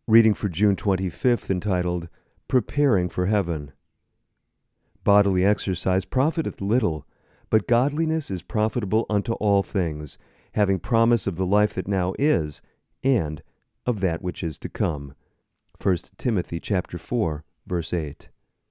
Reading for June 25th, entitled, Preparing for Heaven. Bodily exercise profiteth little, but godliness is profitable unto all things, having promise of the life that now is, and of that which is to come. 1 Timothy chapter 4, verse 8.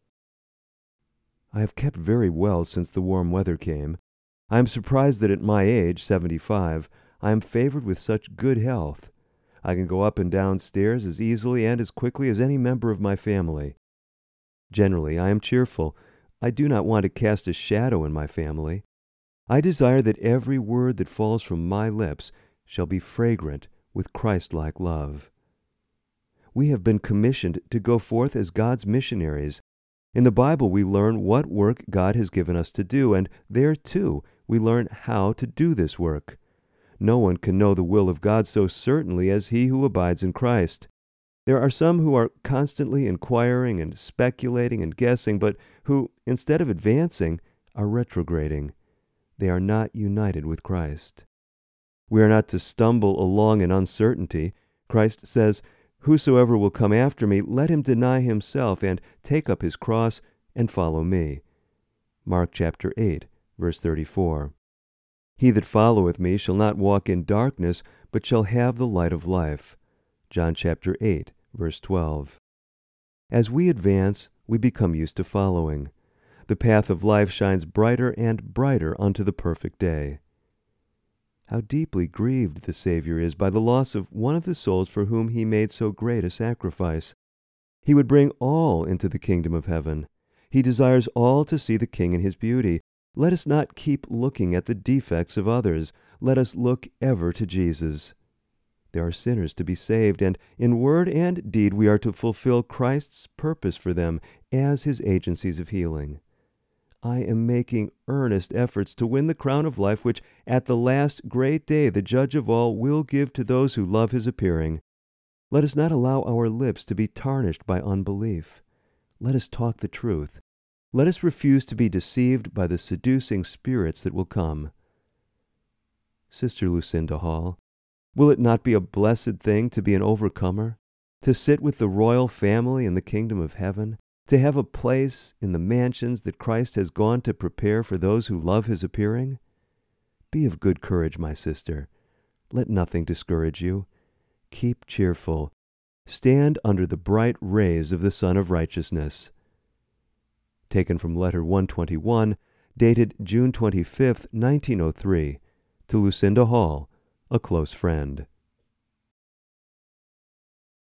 I have kept very well since the warm weather came. I am surprised that at my age, 75, I am favored with such good health. I can go up and down stairs as easily and as quickly as any member of my family. Generally, I am cheerful. I do not want to cast a shadow in my family. I desire that every word that falls from my lips shall be fragrant with Christ-like love. We have been commissioned to go forth as God's missionaries. In the Bible, we learn what work God has given us to do, and there, too, we learn how to do this work. No one can know the will of God so certainly as he who abides in Christ. There are some who are constantly inquiring and speculating and guessing, but who, instead of advancing, are retrograding. They are not united with Christ. We are not to stumble along in uncertainty. Christ says, "Whosoever will come after me, let him deny himself and take up his cross and follow me." Mark chapter 8, verse 34. He that followeth me shall not walk in darkness, but shall have the light of life. John chapter 8, verse 12. As we advance, we become used to following. The path of life shines brighter and brighter unto the perfect day. How deeply grieved the Savior is by the loss of one of the souls for whom he made so great a sacrifice. He would bring all into the kingdom of heaven. He desires all to see the King in his beauty. Let us not keep looking at the defects of others. Let us look ever to Jesus. There are sinners to be saved, and in word and deed we are to fulfill Christ's purpose for them as his agencies of healing. I am making earnest efforts to win the crown of life which at the last great day the Judge of all will give to those who love his appearing. Let us not allow our lips to be tarnished by unbelief. Let us talk the truth. Let us refuse to be deceived by the seducing spirits that will come. Sister Lucinda Hall, will it not be a blessed thing to be an overcomer, to sit with the royal family in the kingdom of heaven, to have a place in the mansions that Christ has gone to prepare for those who love his appearing? Be of good courage, my sister. Let nothing discourage you. Keep cheerful. Stand under the bright rays of the Sun of Righteousness. Taken from Letter 121, dated June 25, 1903, to Lucinda Hall, a close friend.